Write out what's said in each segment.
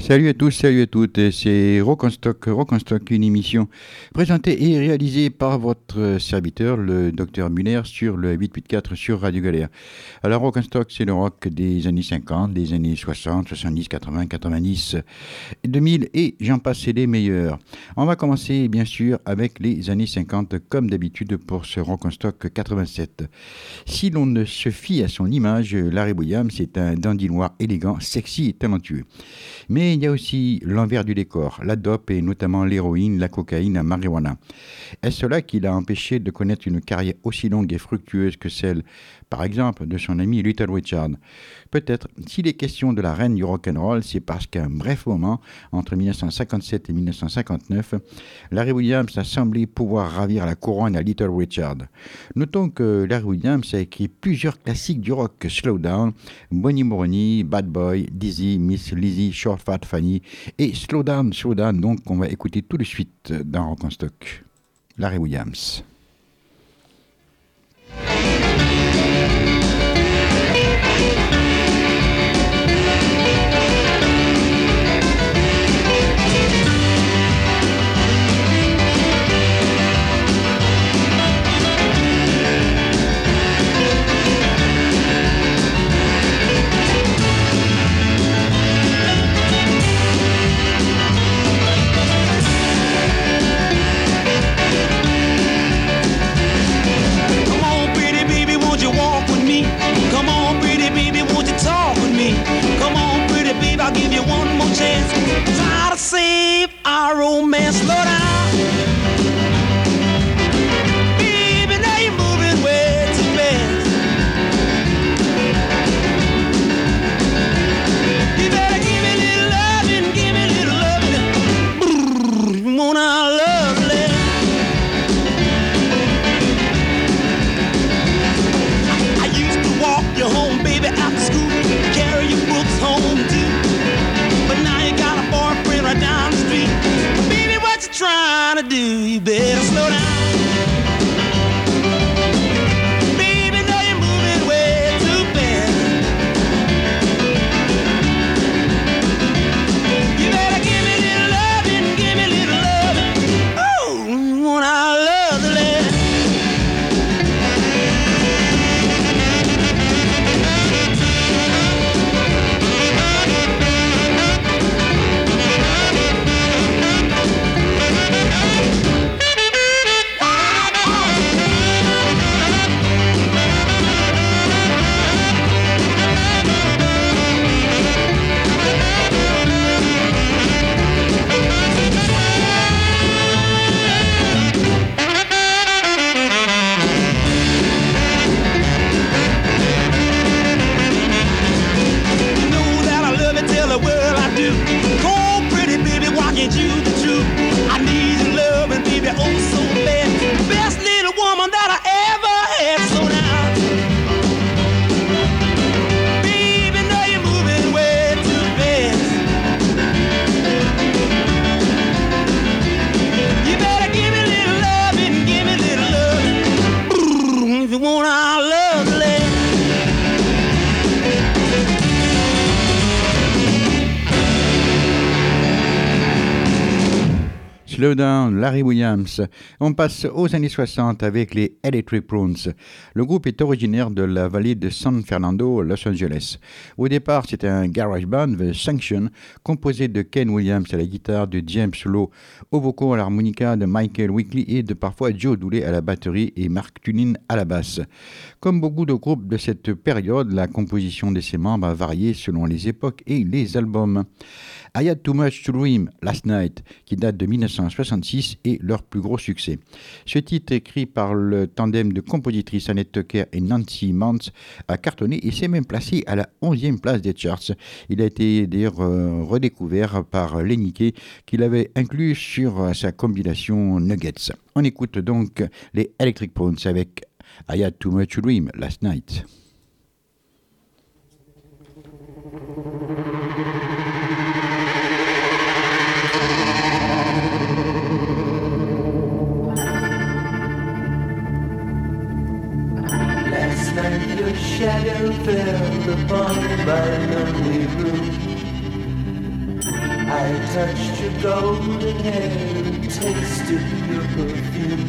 Salut à tous, salut à toutes, c'est Rock en Stock, une émission présentée et réalisée par votre serviteur, le Docteur Muller, sur le 884 sur Radio Galère. Alors Rock en Stock, c'est le rock des années 50, des années 60, 70, 80, 90, 2000 et j'en passe, les meilleurs. On va commencer bien sûr avec les années 50 comme d'habitude pour ce Rock en Stock 87. Si l'on ne se fie à son image, Larry Williams est un dandy noir élégant, sexy et talentueux. Mais il y a aussi l'envers du décor, la dope et notamment l'héroïne, la cocaïne, la marijuana. Est-ce cela qui l'a empêché de connaître une carrière aussi longue et fructueuse que celle, par exemple, de son ami Little Richard? Peut-être, s'il est question de la reine du rock'n'roll, c'est parce qu'à un bref moment, entre 1957 et 1959, Larry Williams a semblé pouvoir ravir la couronne à Little Richard. Notons que Larry Williams a écrit plusieurs classiques du rock, Slow Down, Bonnie Moroni, Bad Boy, Dizzy, Miss Lizzy, Short Fat Fanny et Slow Down, donc on va écouter tout de suite dans Rock en Stock. Larry Williams. I'll give you one more chance. Try to save our romance. Slow down. Baby, now you're moving way too fast. You better give me a little loving, give me a little loving. You want our lovely. I used to walk you home, baby, after school. Carry your books home too. Right down the street. Baby, what you trying to do? You better slow down. Baby, now you're moving way too fast. You better give me a little loving, give me a little loving. Oh, when I love the land. Slow Down, Larry Williams. On passe aux années 60 avec les Electric Prunes. Le groupe est originaire de la vallée de San Fernando, Los Angeles. Au départ, c'était un garage band, The Sanction, composé de Ken Williams à la guitare, de James Lowe au vocaux, à l'harmonica, de Michael Weekly et de parfois Joe Dooley à la batterie et Mark Tunin à la basse. Comme beaucoup de groupes de cette période, la composition de ses membres a varié selon les époques et les albums. I Had Too Much to Dream Last Night, qui date de 1966, est leur plus gros succès. Ce titre, écrit par le tandem de compositrices Annette Tucker et Nancy Mantz, a cartonné et s'est même placé à la 11e place des charts. Il a été d'ailleurs redécouvert par Lenny Kaye, qui l'avait inclus sur sa compilation Nuggets. On écoute donc les Electric Prunes avec I Had Too Much to Dream Last Night. Your shadow fell upon my lonely room. touched your golden hair and tasted your perfume.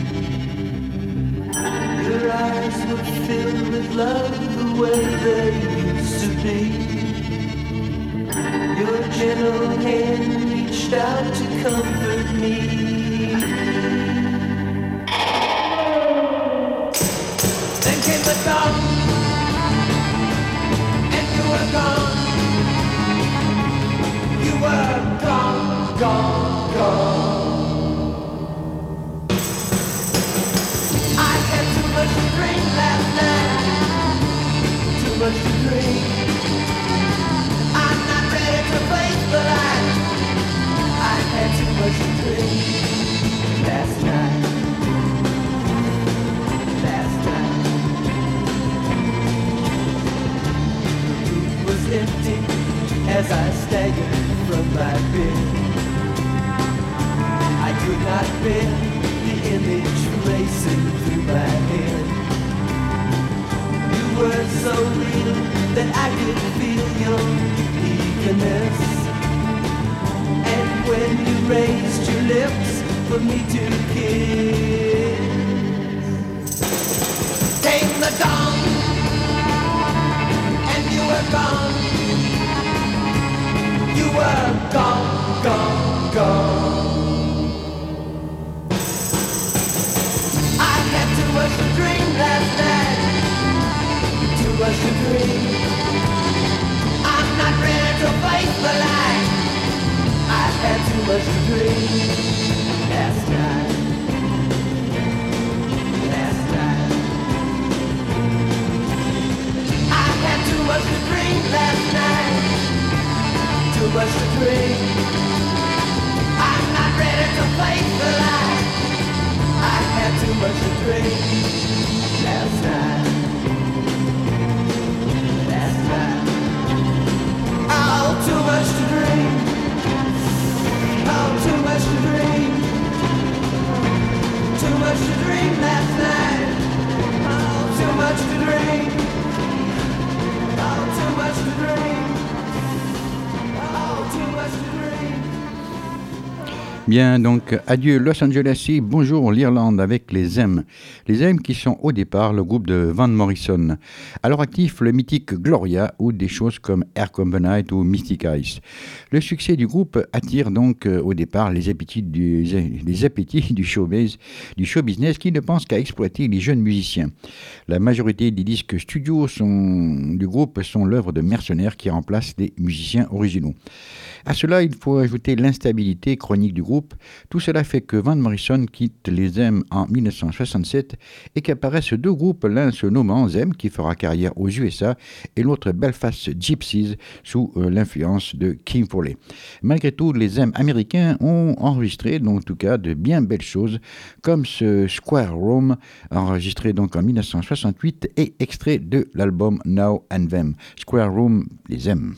Your eyes were filled with love the way they used to be. Your gentle hand reached out to comfort me. Then came the dawn, and you were gone. You were gone, gone, gone. I had too much to drink last night, too much to drink. I'm not ready to face the light. I had too much to drink last night. Last night. The room was empty as I staggered from my bed. I could not bear the image racing through my head. You were so real that I could feel your eagerness. And when you raised your lips for me to kiss, came the dawn, and you were gone. You were gone, gone, gone. I had too much to drink last night, too much to drink. I'm not ready to face the light. I had too much to drink last night. Last night. I had too much to drink last night. Too much to drink. I'm not ready to face the light. I had too much to drink last night. Last night. Oh, too much to drink. Oh, too much to drink. Too much to drink last night. Oh, too much to drink. Oh, too much to drink. Bien, donc adieu Los Angeles et bonjour l'Irlande avec les M. Les M qui sont au départ le groupe de Van Morrison. À leur actif, le mythique Gloria ou des choses comme Air Come the Night ou Mystic Eyes. Le succès du groupe attire donc au départ les appétits du show business qui ne pensent qu'à exploiter les jeunes musiciens. La majorité des disques studio du groupe sont l'œuvre de mercenaires qui remplacent les musiciens originaux. À cela, il faut ajouter l'instabilité chronique du groupe. Tout cela fait que Van Morrison quitte les M en 1967 et qu'apparaissent deux groupes, l'un se nommant Them, qui fera carrière aux USA, et l'autre Belfast Gypsies, sous l'influence de Kim Fowley. Malgré tout, les M américains ont enregistré, donc, en tout cas, de bien belles choses, comme ce Square Room, enregistré donc en 1968 et extrait de l'album Now and Them. Square Room, les M.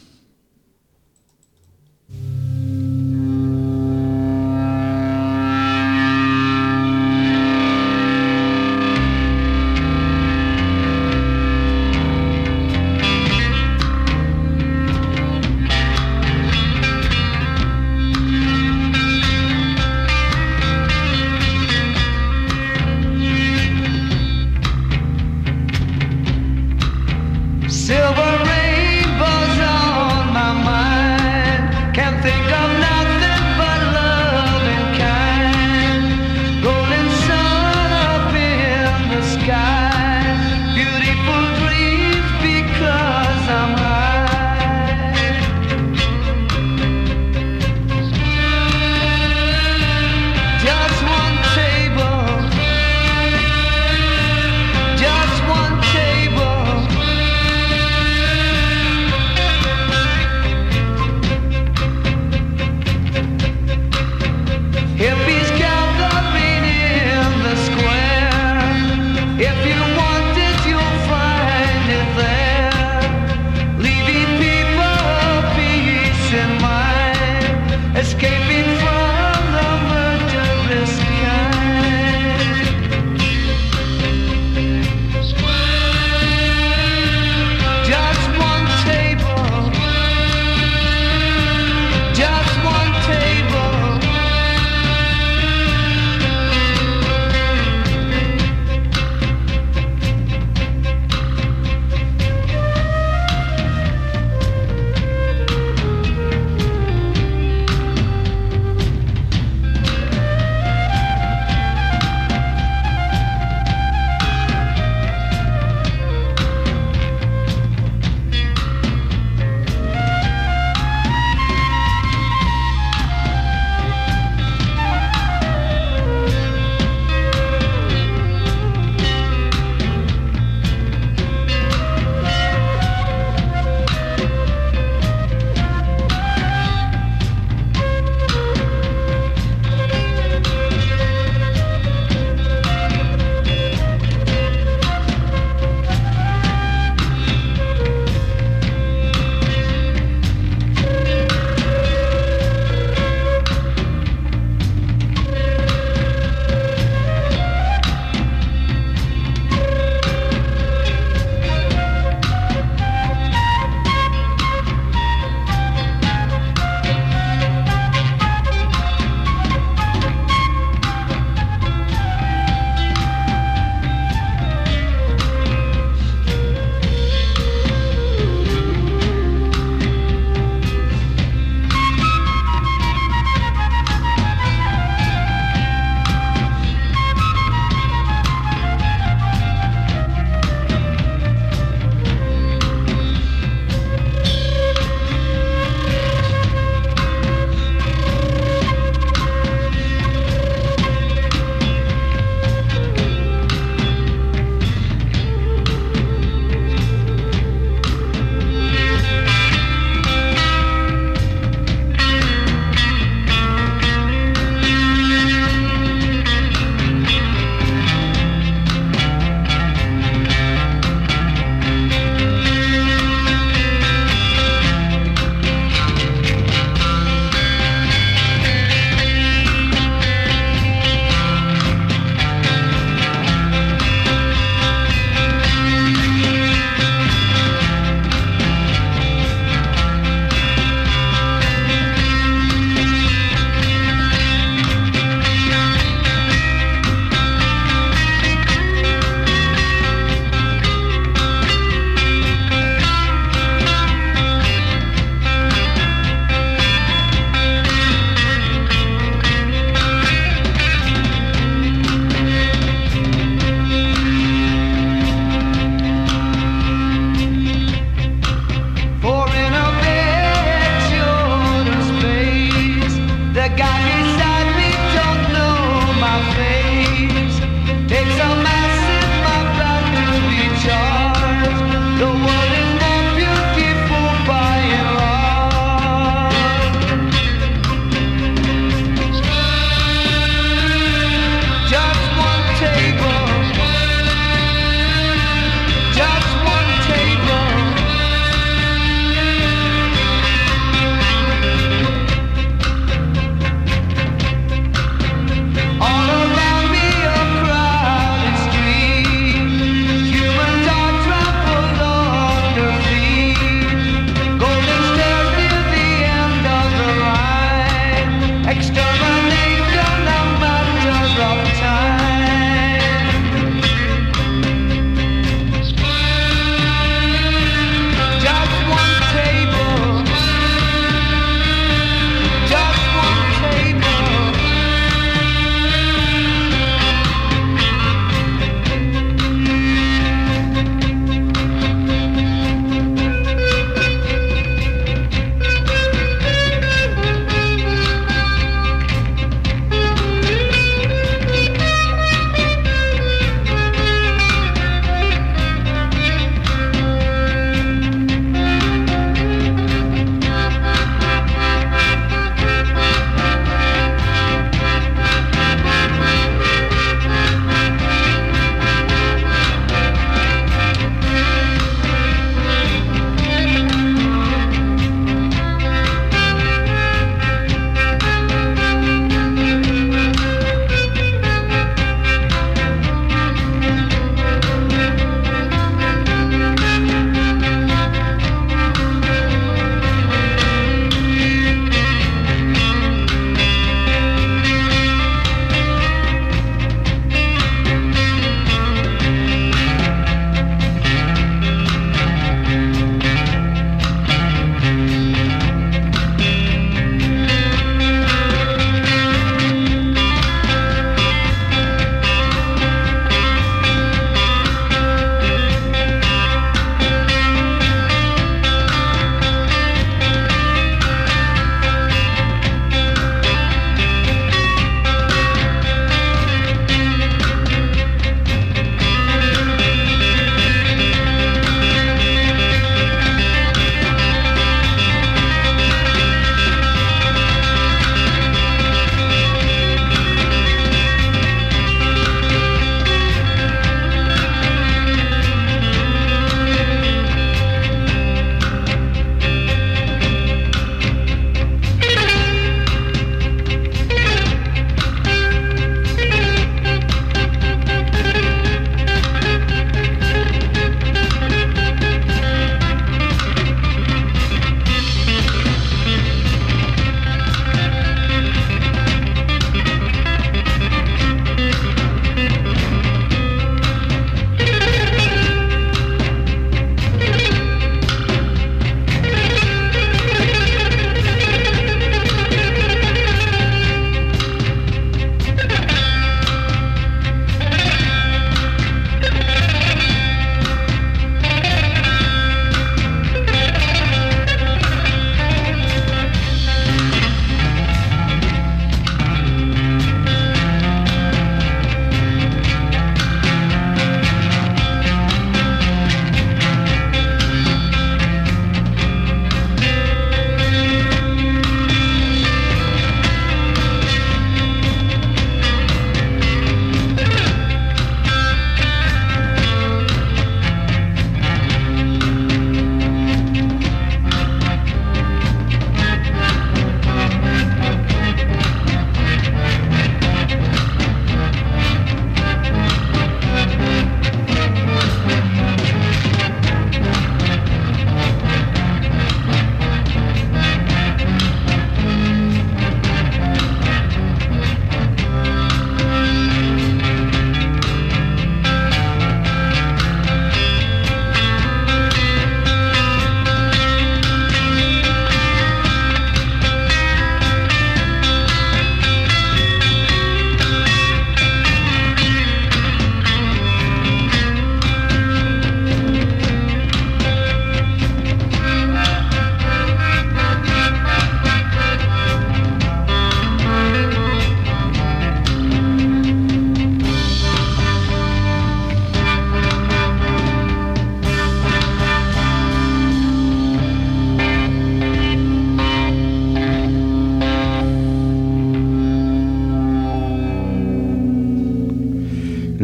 Silver rainbows on my mind. Can't think of guy beside me don't know my face. Takes a massive amount to be charged. The world is not beautiful by and large. Just one table. Just one table.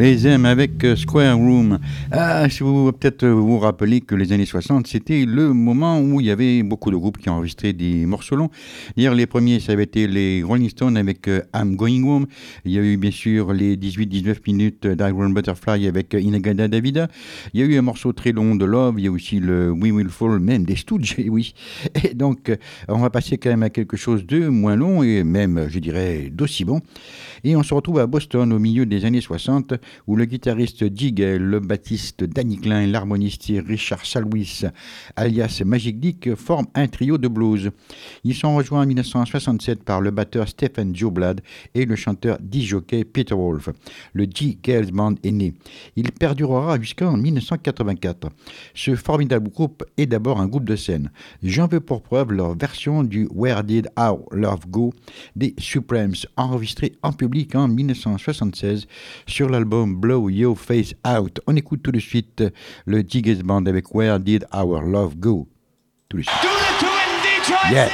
Les M avec Square Room. Ah, si vous peut-être vous rappelez que les années 60, c'était le moment où il y avait beaucoup de groupes qui enregistraient des morceaux longs. Hier, les premiers, ça avait été les Rolling Stones avec I'm Going Home. Il y a eu bien sûr les 18-19 minutes d'Iron Butterfly avec Inagada Davida. Il y a eu un morceau très long de Love. Il y a aussi le We Will Fall, même des Stooges, oui. Et donc, on va passer quand même à quelque chose de moins long et même, je dirais, d'aussi bon. Et on se retrouve à Boston au milieu des années 60 où le guitariste Jiggle, le bassiste Danny Klein, l'harmoniste Richard Salwis alias Magic Dick forment un trio de blues. Ils sont rejoints en 1967 par le batteur Stephen Joe Blad et le chanteur disc-jockey Peter Wolf. Le G-Girls Band est né. Il perdurera jusqu'en 1984. Ce formidable groupe est d'abord un groupe de scène. J'en veux pour preuve leur version du Where Did Our Love Go des Supremes, enregistrée en public en 1976 sur l'album Blow Your Face Out. On écoute tout de suite le Jiggle Band avec Where Did Our Love Go. Tout de suite. Yeah.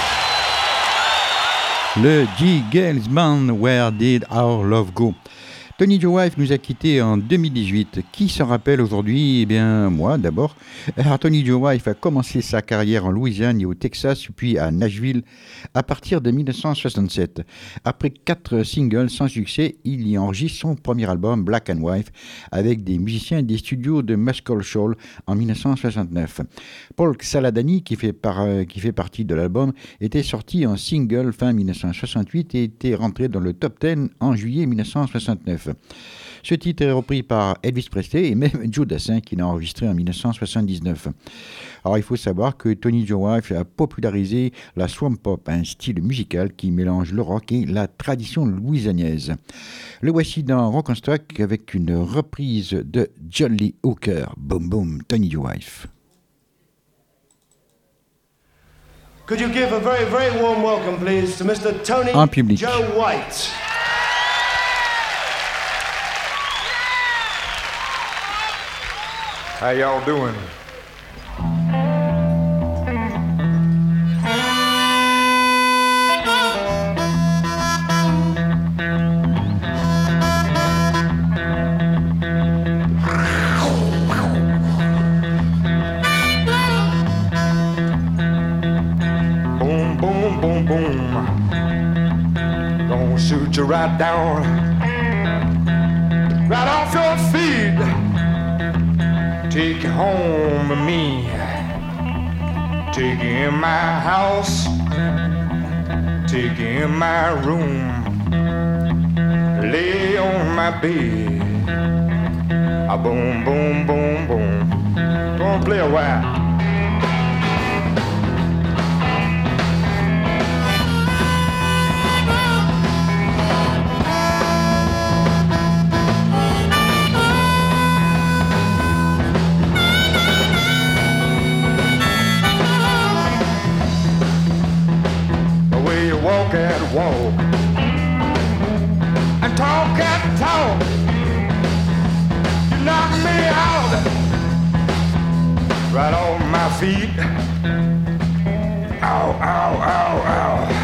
Le G-Girls Band, Where Did Our Love Go? Tony Joe White nous a quittés en 2018. Qui s'en rappelle aujourd'hui? Eh bien, moi d'abord. Alors, Tony Joe White a commencé sa carrière en Louisiane et au Texas, puis à Nashville à partir de 1967. Après 4 singles sans succès, il y enregistre son premier album Black and White avec des musiciens des studios de Muscle Shoals en 1969. Paul Saladani, qui fait partie de l'album, était sorti en single fin 1968 et était rentré dans le top 10 en juillet 1969. Ce titre est repris par Elvis Presley et même Joe Dassin qui l'a enregistré en 1979. Alors il faut savoir que Tony Joe White a popularisé la swamp pop, un style musical qui mélange le rock et la tradition louisianaise. Le voici dans Rock'n'Stock avec une reprise de John Lee Hooker. Boom boom, Tony Joe White. Could you give a very, very warm welcome, please, to Mr. Tony Joe White? How y'all doing? Boom, boom, boom, boom. Gonna shoot you right down, right off your feet. Take you home with me, take you in my house, take you in my room, lay on my bed, a boom, boom, boom, boom. Gonna play a while. Walk and walk and talk and talk. You knock me out right on my feet. Ow, ow, ow, ow.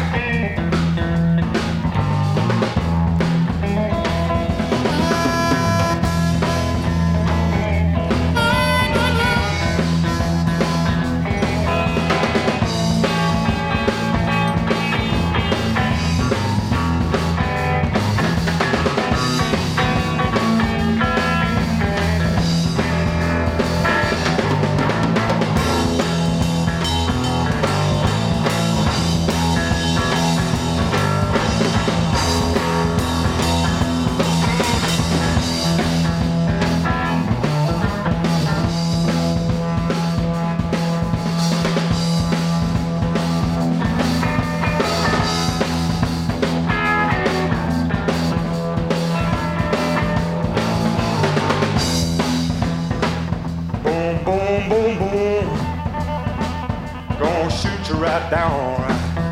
Right down,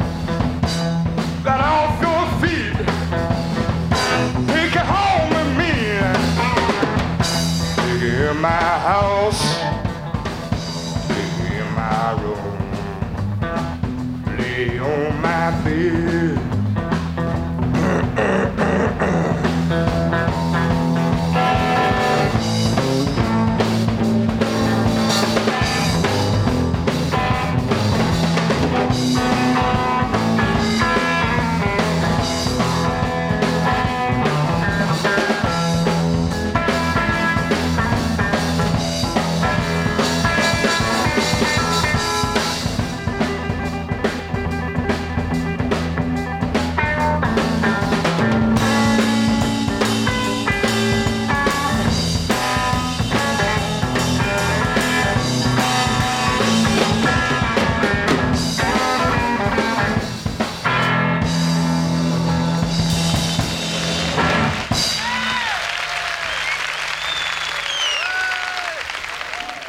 right off your feet. Take you home with me. Take you in my house, take you in my room, lay on my bed.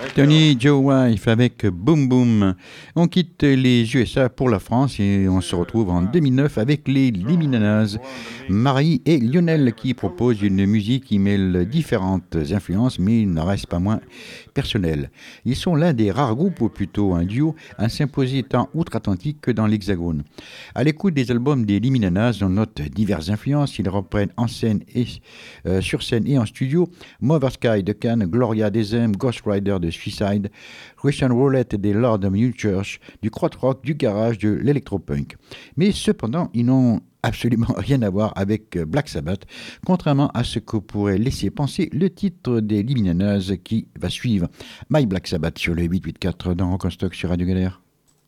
Tony Joe Wife avec Boom Boom. On quitte les USA pour la France et on se retrouve en 2009 avec les Liminanas, Marie et Lionel qui proposent une musique qui mêle différentes influences mais il n'en reste pas moins personnel. Ils sont l'un des rares groupes, ou plutôt un duo, à s'imposer tant outre-Atlantique que dans l'Hexagone. À l'écoute des albums des Liminanas, on note diverses influences. Ils reprennent en scène et sur scène et en studio Mother Sky de Cannes, Gloria Desem, Ghost Rider de Suicide, Christian Roulette des Lord of New Church, du krautrock, du garage, de l'électropunk. Mais cependant, ils n'ont absolument rien à voir avec Black Sabbath, contrairement à ce que pourrait laisser penser le titre des Liminanas qui va suivre. My Black Sabbath sur le 884 dans Rock en Stock sur Radio Galère.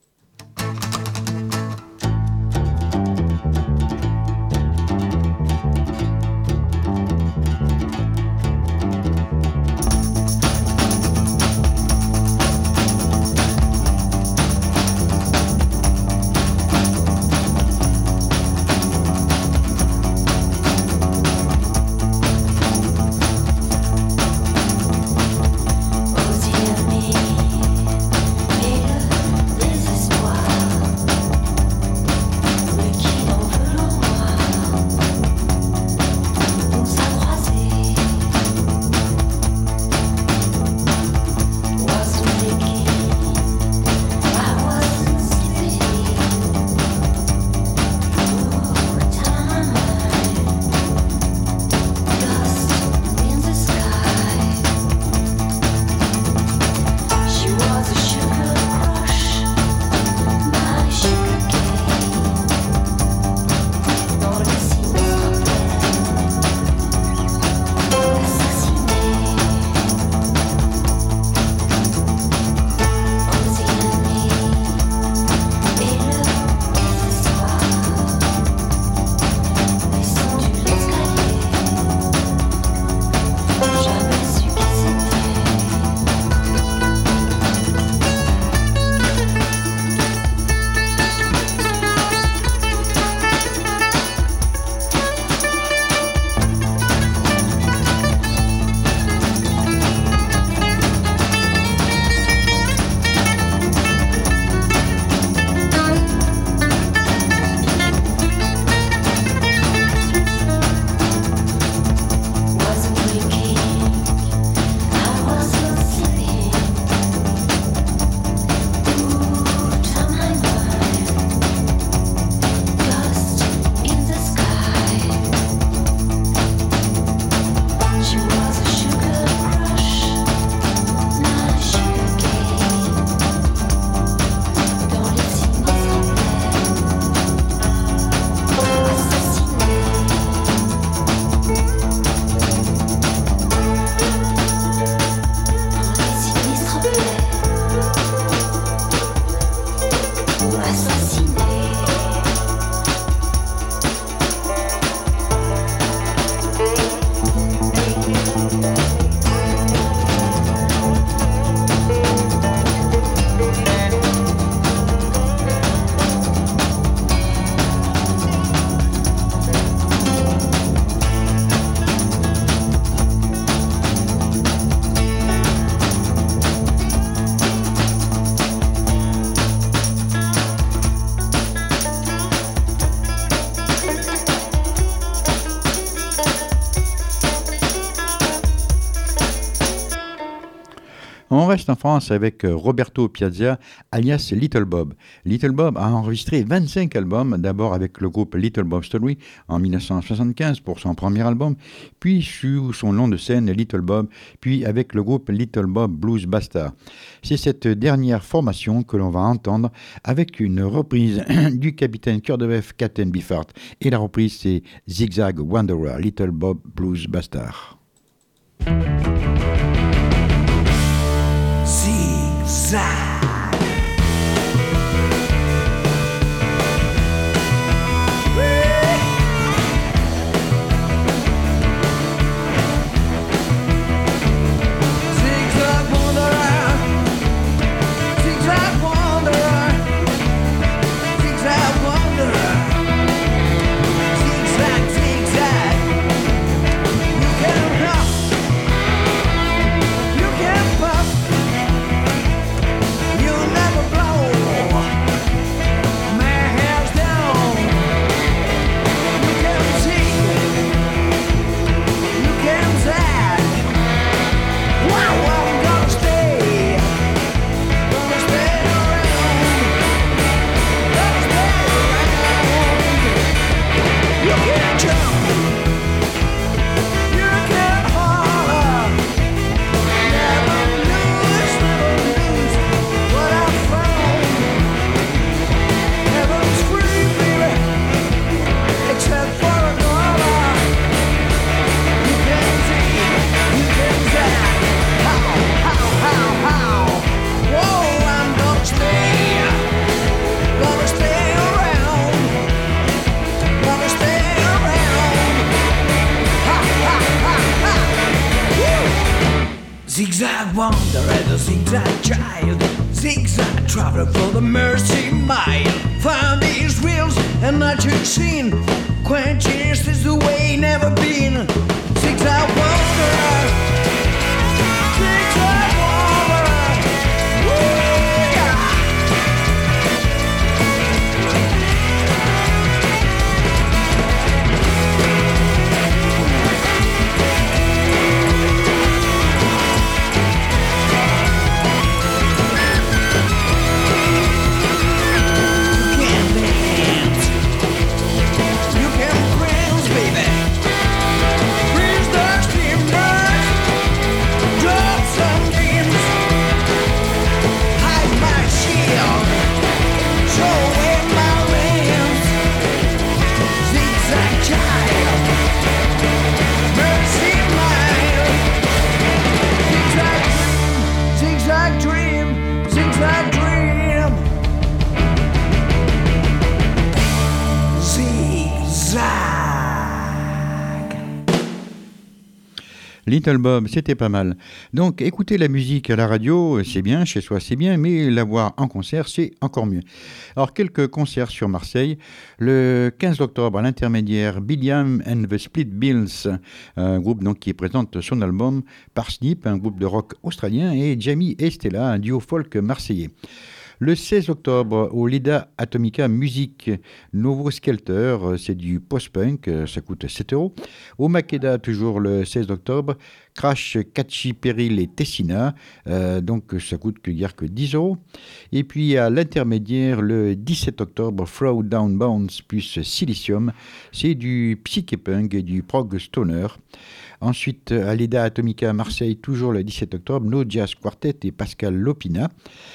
On reste en France avec Roberto Piazza, alias Little Bob. Little Bob a enregistré 25 albums, d'abord avec le groupe Little Bob Story en 1975 pour son premier album, puis sous son nom de scène Little Bob, puis avec le groupe Little Bob Blues Bastard. C'est cette dernière formation que l'on va entendre avec une reprise du capitaine Cœur de Bœuf Captain Beefheart. Et la reprise c'est Zigzag Wanderer, Little Bob Blues Bastard. Zigzag. You can puff Zigzag wanderer, the zigzag child, zigzag traveler for the mercy mile. Found his wheels and magic scene, quenches is the way never been. Zigzag wanderer, zigzag wanderer, woo, yeah. Little Bob, c'était pas mal. Donc, écouter la musique à la radio, c'est bien, chez soi, c'est bien, mais la voir en concert, c'est encore mieux. Alors, quelques concerts sur Marseille. Le 15 octobre, à l'Intermédiaire, Billiam and the Split Bills, un groupe donc, qui présente son album Parsnip, un groupe de rock australien, et Jamie et Stella, un duo folk marseillais. Le 16 octobre, au Leda Atomica Music, Novo Skelter, c'est du post-punk, ça coûte 7 €. Au Makeda, toujours le 16 octobre, Crash, Catchy, Peril et Tessina, donc ça coûte que 10 €. Et puis à l'Intermédiaire, le 17 octobre, Throw Down Bounce plus Silicium, c'est du psyché-punk et du prog stoner. Ensuite, à l'Eda Atomica Marseille, toujours le 17 octobre, No Jazz Quartet et Pascal Lopina.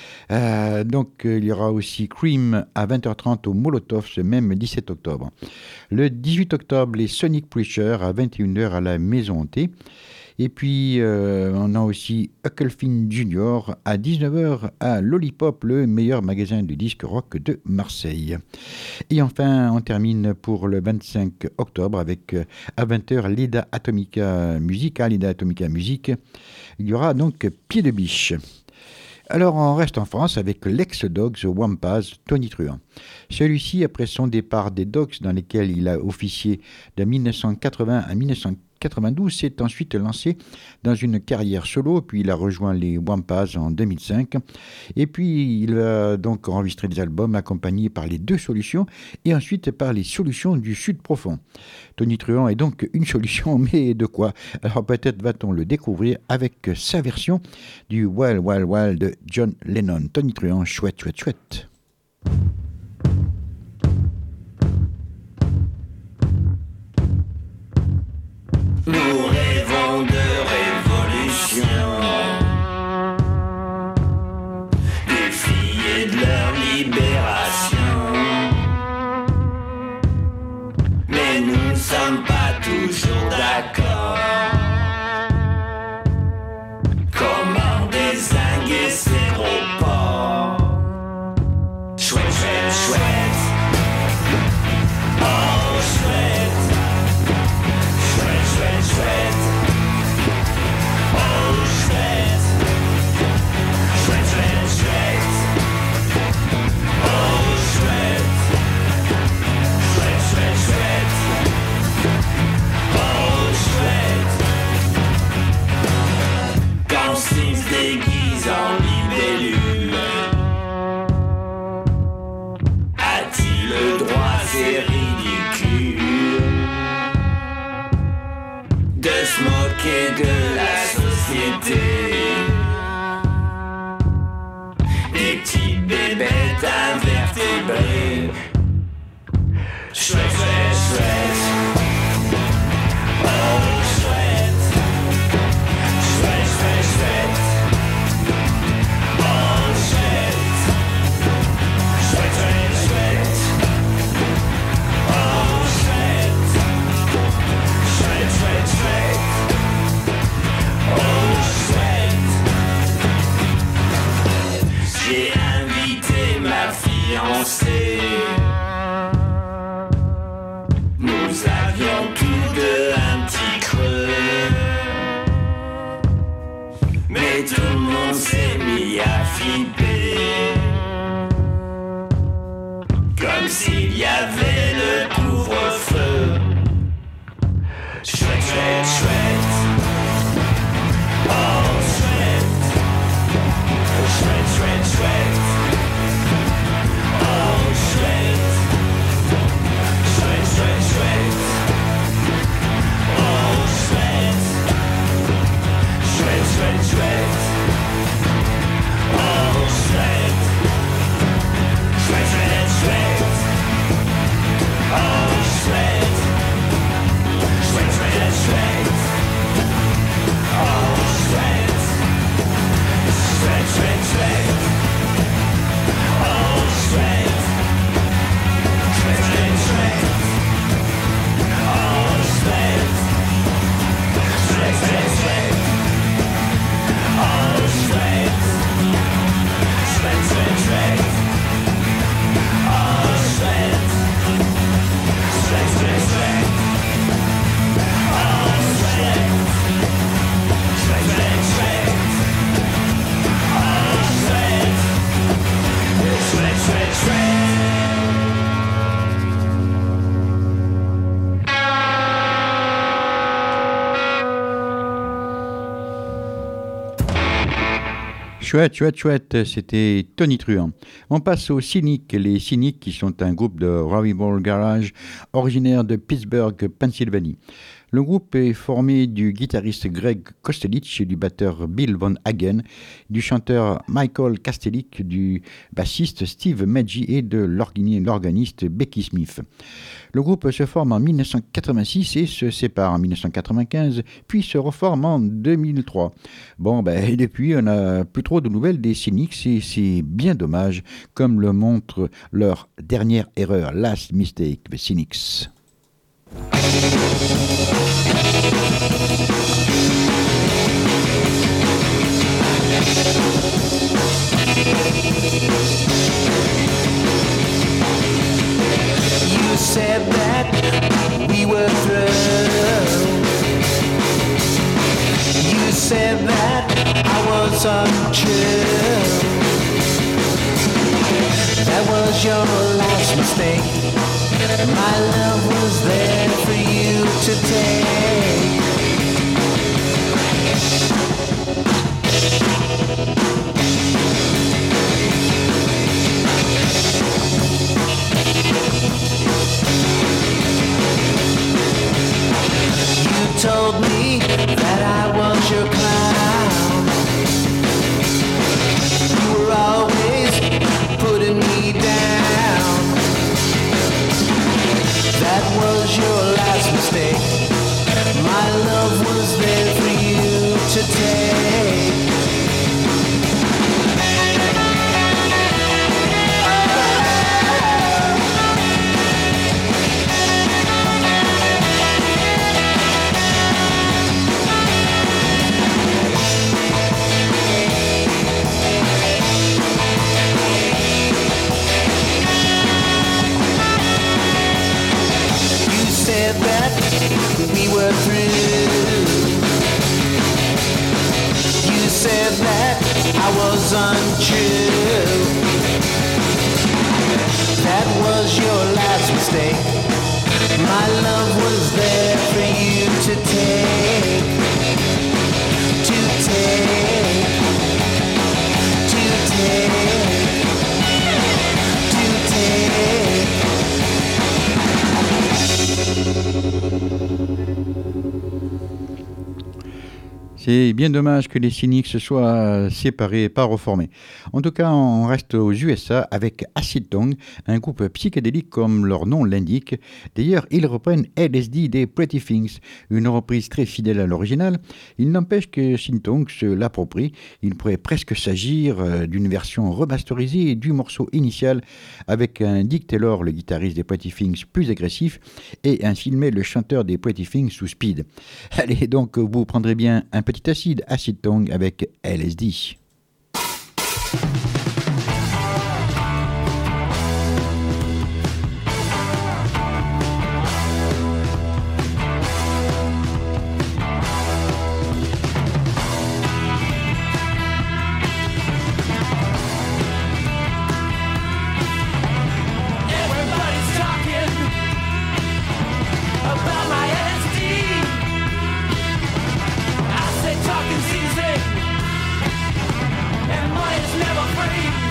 Donc, il y aura aussi Cream à 20h30 au Molotov, ce même 17 octobre. Le 18 octobre, les Sonic Preacher à 21h à la Maison Hantée. Et puis, on a aussi Hucklefield Junior à 19h à Lollipop, le meilleur magasin de disques rock de Marseille. Et enfin, on termine pour le 25 octobre avec, à 20h, Leda Atomica Music. À Leda Atomica Music, il y aura donc Pied de Biche. Alors, on reste en France avec l'ex-Dogs Wampas, Tony Truant. Celui-ci, après son départ des Dogs, dans lesquels il a officié de 1980 à 1992, s'est ensuite lancé dans une carrière solo, puis il a rejoint les Wampas en 2005. Et puis, il a donc enregistré des albums accompagnés par les Deux Solutions et ensuite par les Solutions du Sud Profond. Tony Truant est donc une solution, mais de quoi? Alors peut-être va-t-on le découvrir avec sa version du Wild Wild Wild de John Lennon. Tony Truant, chouette, chouette, chouette. Nous rêvons de révolution, des filles et de leur libération. Mais nous ne sommes pas toujours d'accord. Comment dézinguer ces gros porcs? Chouette, chouette, chouette. Oh, chouette. Chouette, oh chouette, chouette, chouette, chouette, oh chouette, chouette, chouette, chouette, oh chouette. Quand Sting se déguise en libellule, a-t-il le droit, c'est ridicule, de se moquer de la société, des petites bébêtes invertébrées. Chouette, chouette, chouette, oh chouette, chouette, chouette, chouette, oh chouette, chouette, chouette, chouette, oh chouette, chouette, chouette, chouette. Oh chouette, j'ai invité ma fiancée. Nous avions tous deux un petit creux, mais tout Chouette, c'était Tony Truant. On passe aux Cynics. Les Cynics qui sont un groupe de revival garage originaire de Pittsburgh, Pennsylvanie. Le groupe est formé du guitariste Greg Kostelic, du batteur Bill Von Hagen, du chanteur Michael Kastelic, du bassiste Steve Maggi et de l'organiste Becky Smith. Le groupe se forme en 1986 et se sépare en 1995, puis se reforme en 2003. Et depuis, on n'a plus trop de nouvelles des Cynics et c'est bien dommage, comme le montre leur dernière erreur, Last Mistake, The Cynics. You said that we were through. You said that I was untrue. That was your last mistake. My love was there for you to take. You told me that I was your clown. You were always putting me down. That was your last mistake. My love was there for you to take. That we were through. You said that I was untrue. That was your last mistake. My love was there for you to take. To take. To take. To take. C'est bien dommage que les Cynics se soient séparés et pas reformés. En tout cas, on reste aux USA avec Acid Tongue, un groupe psychédélique comme leur nom l'indique. D'ailleurs, ils reprennent LSD des Pretty Things, une reprise très fidèle à l'original. Il n'empêche que Acid Tongue se l'approprie. Il pourrait presque s'agir d'une version remasterisée du morceau initial avec un Dick Taylor, le guitariste des Pretty Things, plus agressif et un filmé le chanteur des Pretty Things sous speed. Allez, donc, vous prendrez bien un petit Acid Tongue avec LSD. Talking's easy, and money's never free.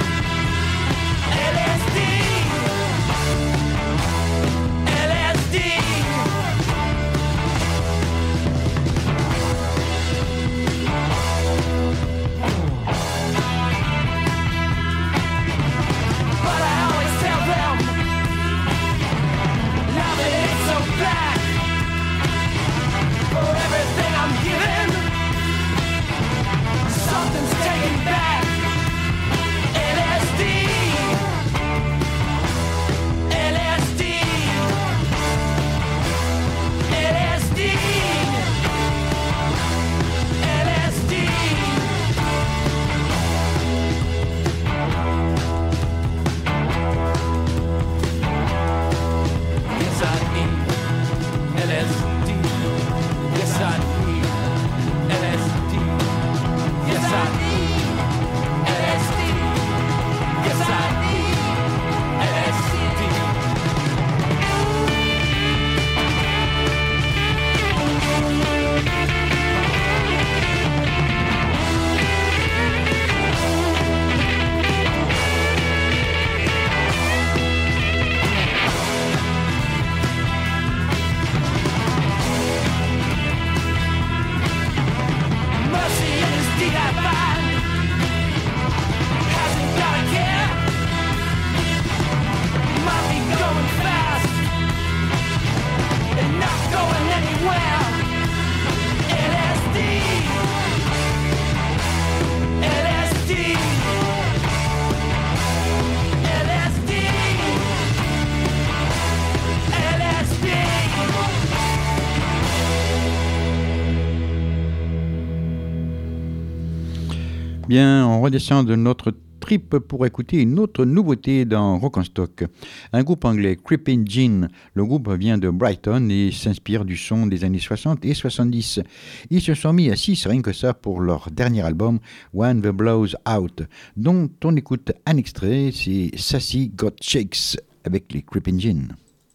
Bien, on redescend de notre trip pour écouter une autre nouveauté dans Rock en Stock. Un groupe anglais, Creeping Gin. Le groupe vient de Brighton et s'inspire du son des années 60 et 70. Ils se sont mis à 6 rien que ça pour leur dernier album, When the Blows Out, dont on écoute un extrait, c'est Sassy Got Shakes avec les Creeping Gin.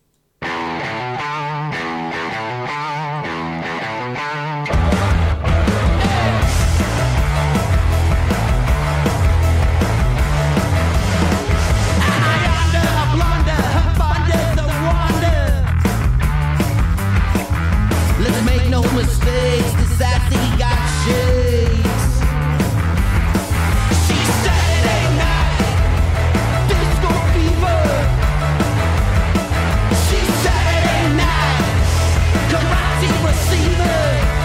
Mistakes, the sassy got shakes. She's Saturday night, disco fever. She's Saturday night, karate receiver.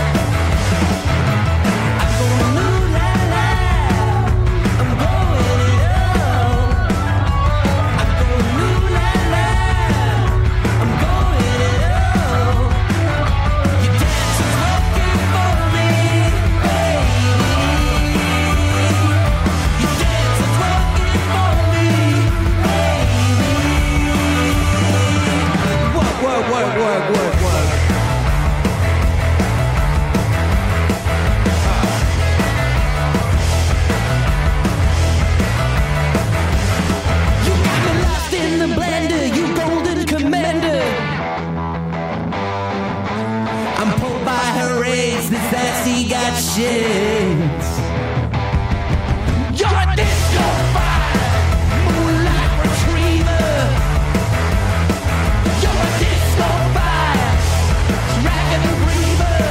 I'm going ooh la la, I'm going it all. I'm going ooh la la, I'm going it all. You dance working for me, baby. Your dance is working for me, baby. Work, work, work, work, work, work. You got me lost in the blender, you golden commander. I'm pulled by her rays, this sassy got shakes. You're a disco fire, moonlight retriever. You're a disco fire, dragon breather.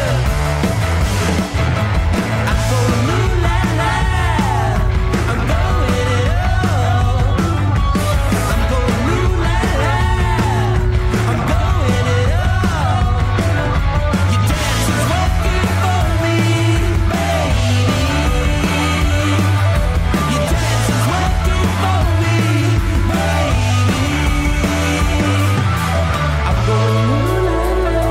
I'm going ooh la la, I'm going it all. I'm going ooh la la, I'm going it all. Your dance is working for me, baby. Your dance is working for me, baby. I'm going ooh la la.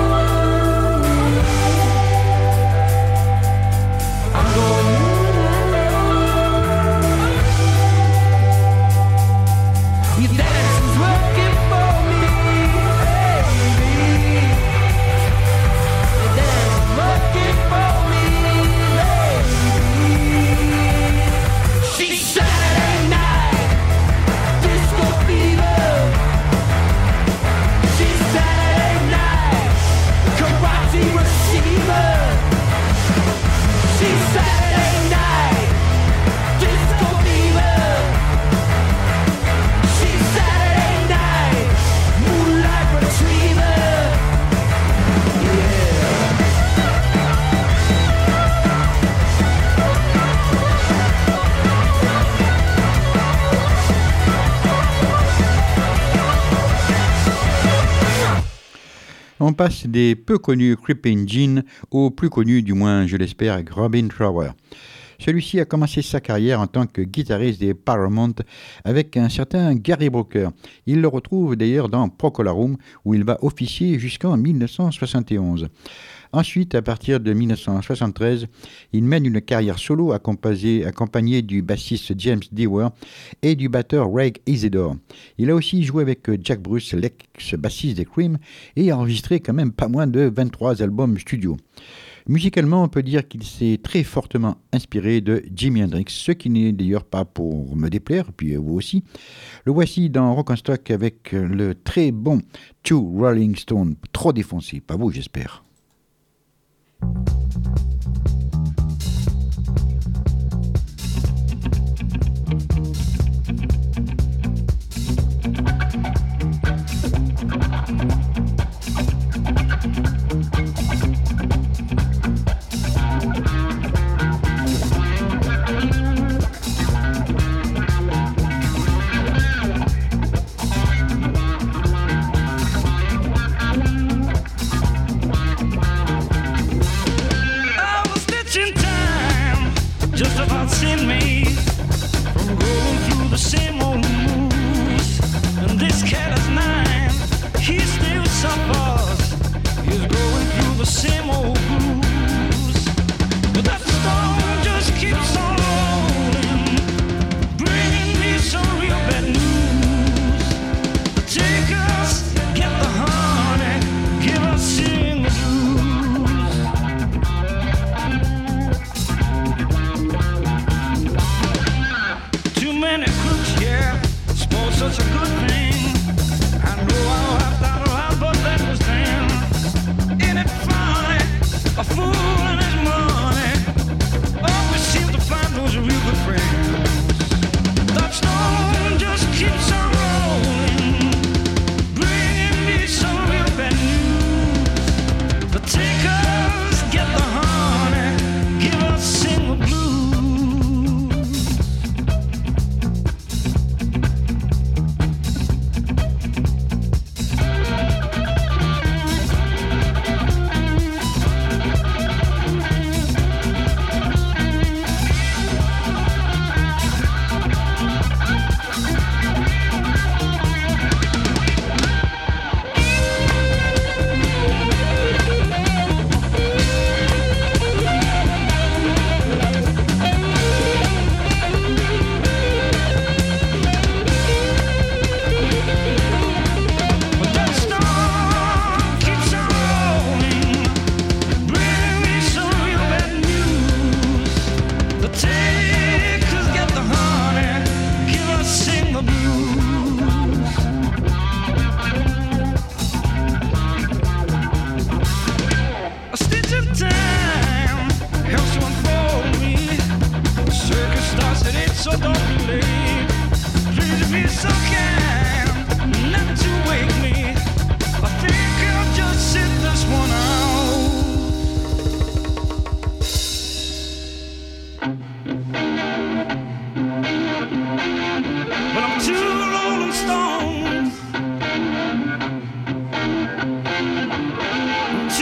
I'm going ooh la la. Your dance is working for me, baby. Your dance is working for me, baby. She's Saturday night, disco fever. She's Saturday night, karate receiver. She's Saturday night, disco fever. She's Saturday night, moonlight retriever. Yeah. On passe des peu connus Creeping Gin aux plus connus, du moins je l'espère, avec Robin Trower. Celui-ci a commencé sa carrière en tant que guitariste des Paramount avec un certain Gary Brooker. Il le retrouve d'ailleurs dans Procolarum où il va officier jusqu'en 1971. Ensuite, à partir de 1973, il mène une carrière solo accompagné du bassiste James Dewar et du batteur Reg Isidore. Il a aussi joué avec Jack Bruce, l'ex-bassiste des Cream, et a enregistré quand même pas moins de 23 albums studio. Musicalement, on peut dire qu'il s'est très fortement inspiré de Jimi Hendrix, ce qui n'est d'ailleurs pas pour me déplaire, puis vous aussi. Le voici dans Rock en Stock avec le très bon Two Rolling Stones, trop défoncé, pas vous j'espère. Oh,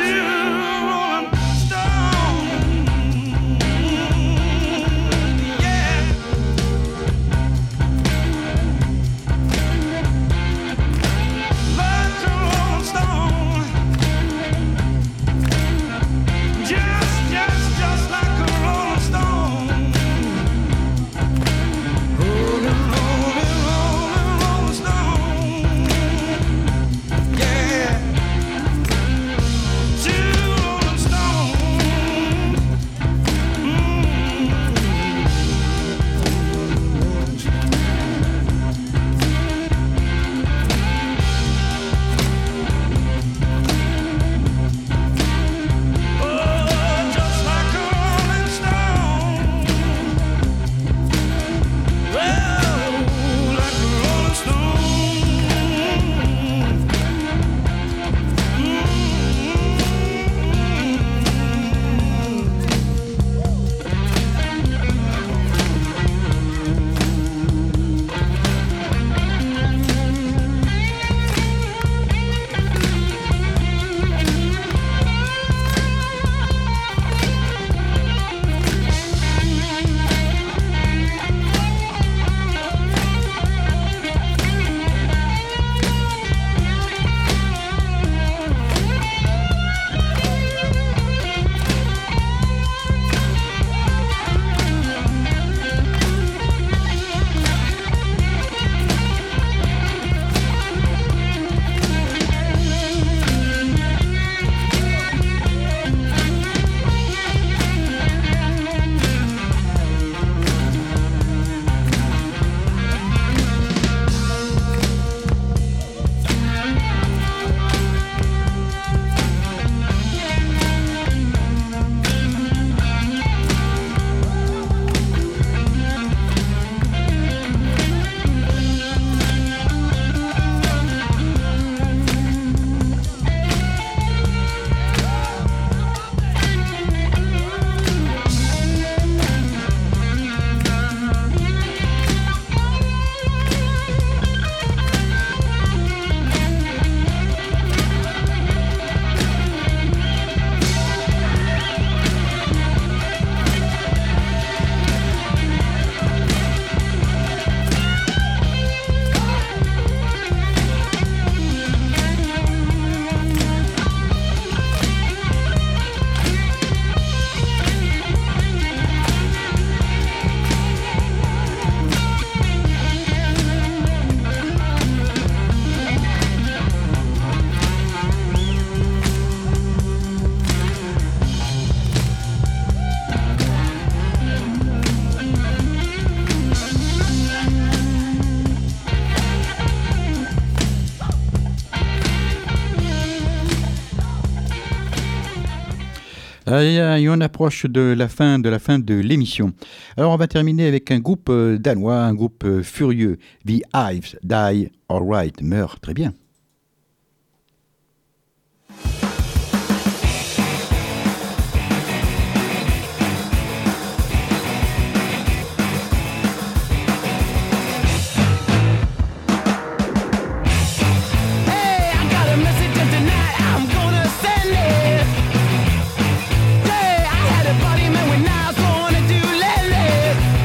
Et on approche de la fin de l'émission. Alors on va terminer avec un groupe danois, un groupe furieux. The Hives, Die, Alright, meurt très bien.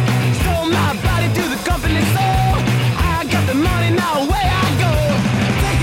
Take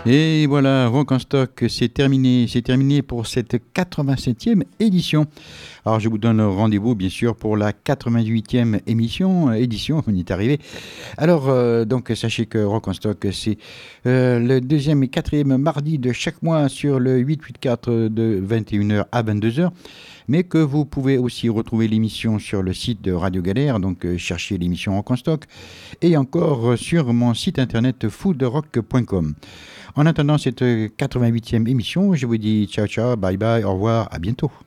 Et voilà, Rock en Stock, c'est terminé pour cette 87e édition. Alors je vous donne rendez-vous bien sûr pour la 88e édition, on y est arrivé. Alors donc sachez que Rock en Stock c'est le 2e et 4e mardi de chaque mois sur le 884 de 21h à 22h. Mais que vous pouvez aussi retrouver l'émission sur le site de Radio Galère, donc cherchez l'émission Rock en Stock, et encore sur mon site internet foodrock.com. En attendant cette 88e émission, je vous dis ciao ciao, bye bye, au revoir, à bientôt.